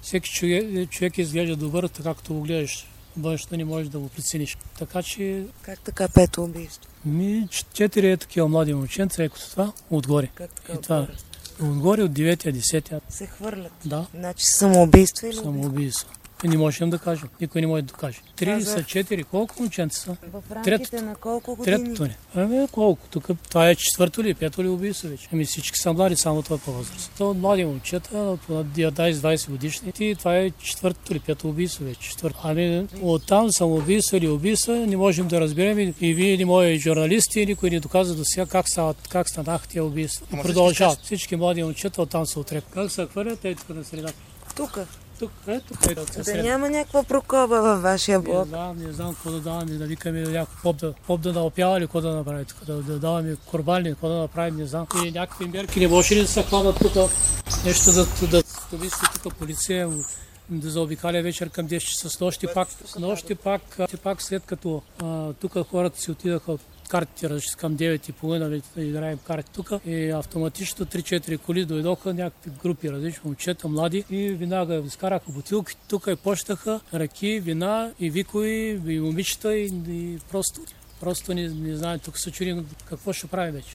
Всеки човек изглежда добър, така както го гледаш. Външно не можеш да го прецениш. Така че... Как така пето убийство? 4 такива млади момченца, екото това, отгоре. Как така И това, отгоре от 9-я, 10-я. се хвърлят? Да. Значи самоубийство или Самоубийство. Не можем да кажем. Никой не може да докаже. 3 са, 4, колко момченца са? в рамките на колко години? Третото не. Колко? Тук това е 4-то ли, 5-то ли убийство вече? Всички са млади, само това по възраст. Това от млади момчета, от 11-20 годишни. И това е 4-то ли, 5-то убийство вече. Оттам самоубийство или убийство не можем да разберем и вие, или мои журналисти, никой не доказва до сега как станаха тия убийства. И продължават. Всички млади момчета оттам се отрепват. Как се хвърлят, тук на средата. Тук? Тук. Да няма някаква прокоба във вашия блок? Не знам какво да даваме, да викаме някакъв поп да опява или какво да направи тук, да даваме корбани, какво да направим, не знам. И някакви мерки не може ли да се хванат тук, нещо да повиси тук полиция, да заобикаля вечер към 10 часа. С нощи пак след като тук хората си отидаха картите към 9:30 да играем карти тук и автоматично 3-4 коли дойдоха някакви групи различни момчета, млади и веднага изкараха бутилки тук и почнаха ръки, вина и викои, и момичета и просто не знаем, тук се чудим какво ще правим вече.